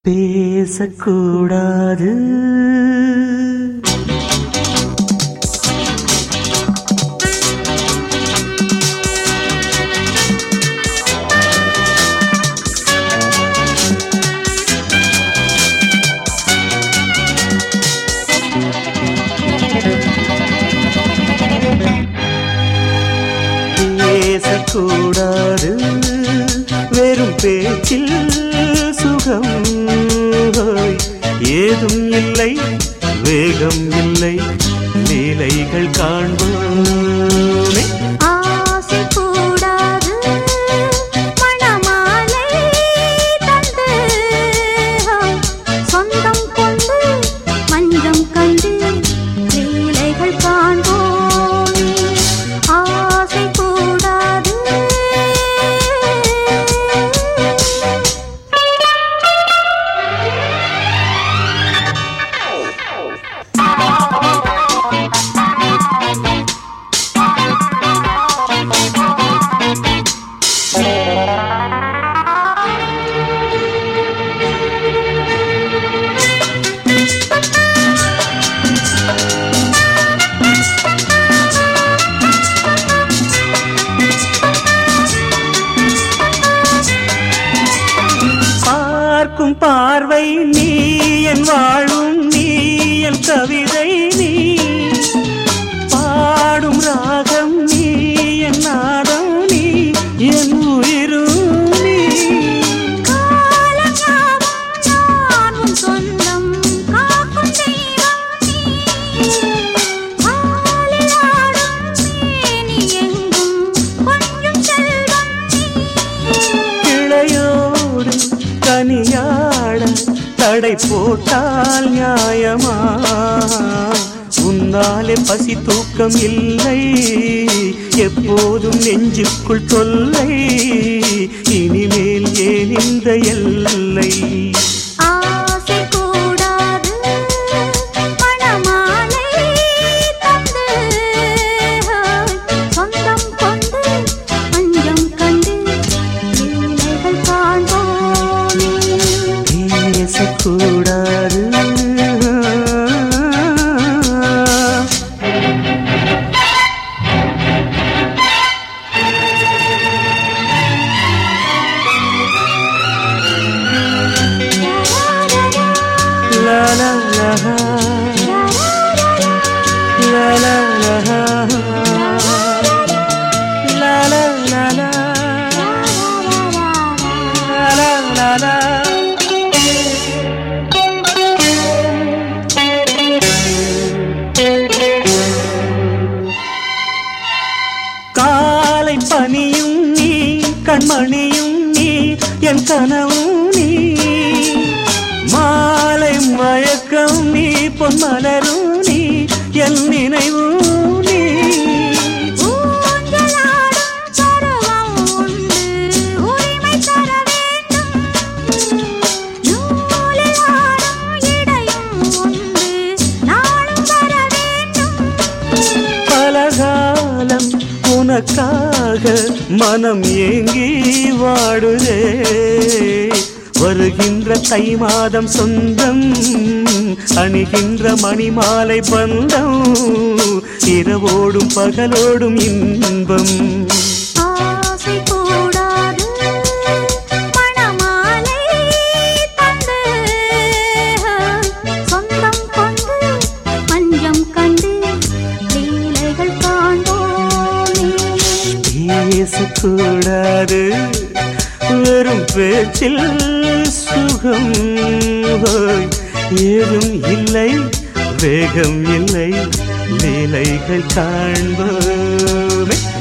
பேசக்கூடாது பேசக்கூடாது வெறும் பேச்சில் சுகம் ஏதும் இல்லை வேகம் இல்லை லீலைகள் காண்போமே ஆசை கூடாது மணமாலை தந்து சொந்தம் கொண்டு மஞ்சம் கண்டு லீலைகள் காண்போமே ஆசை கூடாது பார்க்கும் பார்வை நீ என் வாழும் நீ என் கவிதை நீ பாடும் ராகம் நீ என் நாதம் நீ என் உயிரும் நீ காலங்காவும் சொந்தம் காக்கும் தெய்வம் நீ ஆலிலாடும் மேனி எங்கும் கொஞ்சம் செல்வம் நீ கிளையோடு கனியாட தடை போட்டால் நியாயமா உன்னாலே பசி தூக்கம் இல்லை எப்போதும் நெஞ்சுக்குள் தொல்லை இனிமேல் ஏன் இந்த எல்லை ஆசை கூடாது மணமாலை தந்து சொந்தம் கொண்டு மஞ்சம் கண்டு லீலைகள் காண்போமே பேசக்கூடாது La la la la la la la la la la la la காலை பனியும் நீ கண்மணியும் நீ என் கனவும் நீ மாலை மயக்கம் நீ பொன்மலரும் நீ என் நினைவும் நீ ஊஞ்சலாடும் பருவம் உண்டு உரிமை தர வேண்டும் நூலில் ஆடும் இடையும் உண்டு நாளும் வர வேண்டும் பலகாலம் உனக்காக மனம் ஏங்கி வாடுதே வருகின்ற தை மாதம் சொந்தம் அணிகின்ற மணிமாலை பந்தம் இரவோடும் பகலோடும் இன்பம் ஆசை கூடாது மணமாலை தந்து சொந்தம் கொண்டு மஞ்சம் கண்டு லீலைகள் காண்போமே பேசக்கூடாது வெறும் பேச்சில் சுகம் ஏதும் இல்லை வேகம் இல்லை லீலைகள் காண்போமே